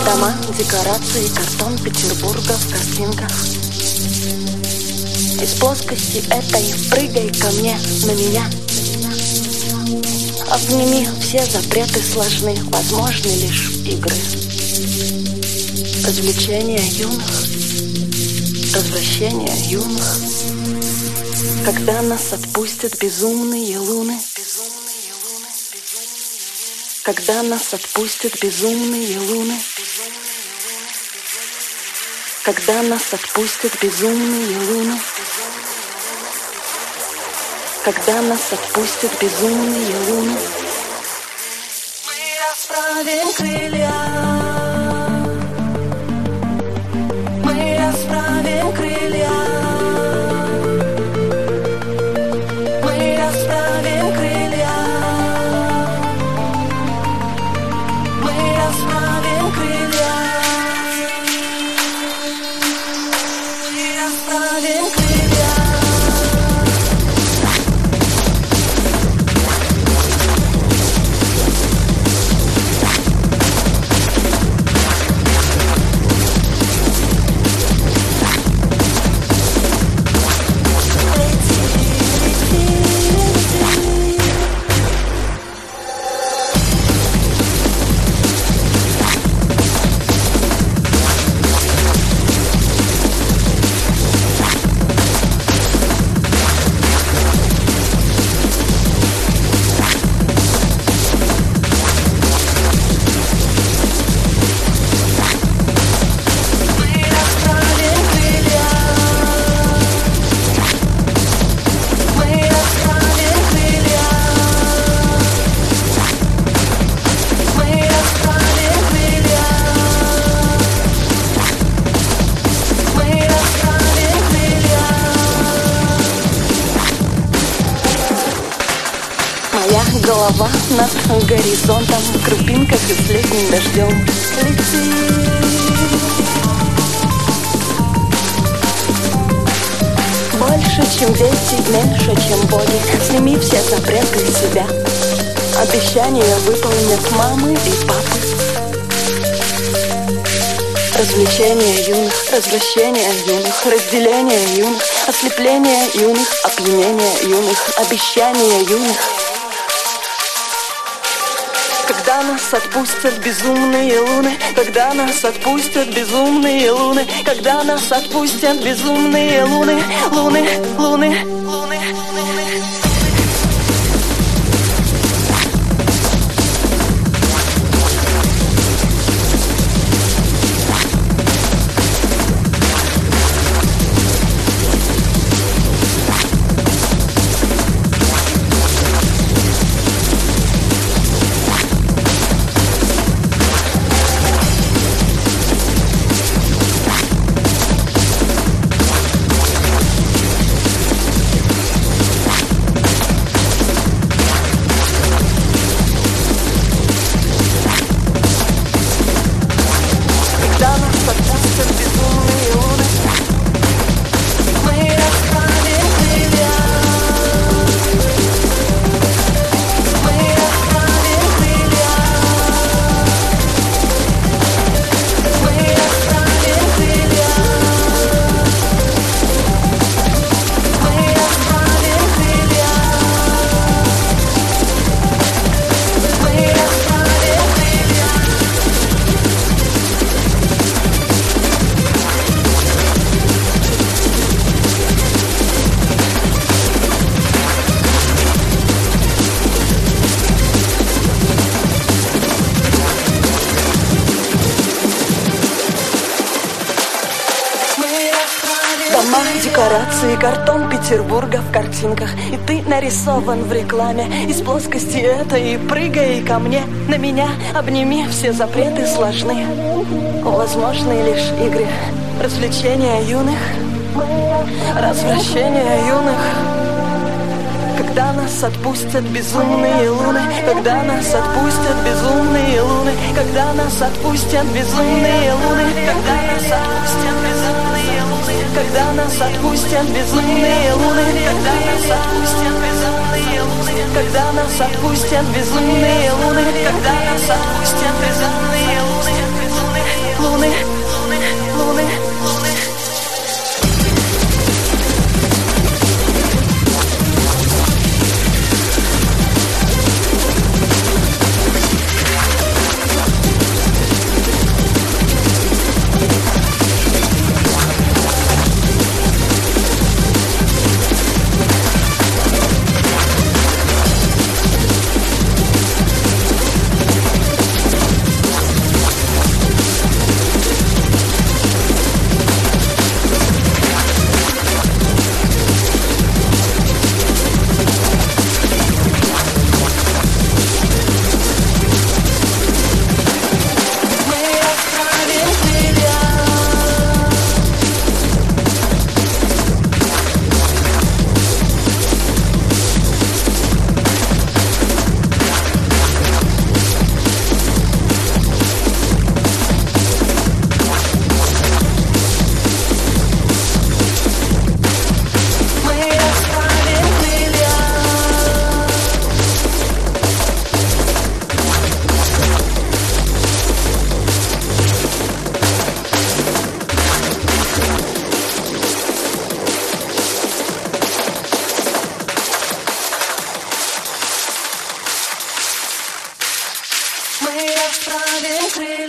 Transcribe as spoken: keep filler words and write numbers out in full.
Дома, декорации, картон Петербурга в картинках. Из плоскости этой прыгай ко мне, на меня. Обними, все запреты сложны, возможны лишь игры. Развлечения юных, развращения юных. Когда нас отпустят безумные луны, когда нас отпустят безумные луны, когда нас отпустят безумные луны, когда нас отпустят безумные луны. Мы расправим крылья, мы расправим крылья, мы расправим крылья, мы расправим крылья, мы расправим крылья. Моя голова над горизонтом, в крупинках и с летним дождем летит. Больше, чем дети, меньше, чем боги. Сними все запреты с себя. Обещания выполнят мамы и папы. Развлечения юных, развращения юных, разделение юных, ослепление юных, опьянение юных, обещания юных. Когда нас отпустят безумные луны, когда нас отпустят безумные луны, когда нас отпустят безумные луны, луны, луны, луны, луны. Дома, декорации, картон Петербурга в картинках. И ты нарисован в рекламе. Из плоскости этой прыгай ко мне, на меня. Обними, все запреты сложны. Возможны лишь игры. Развлечения юных, развращения юных. Когда нас отпустят безумные луны, когда нас отпустят безумные луны, когда нас отпустят безумные луны, когда нас отпустят безумные луны, когда нас отпустят безумные луны, когда нас отпустят безумные луны, когда нас отпустят безумные луны, когда нас отпустят безумные луны, безумные луны, луны, луны, луны. Мы расправим крылья.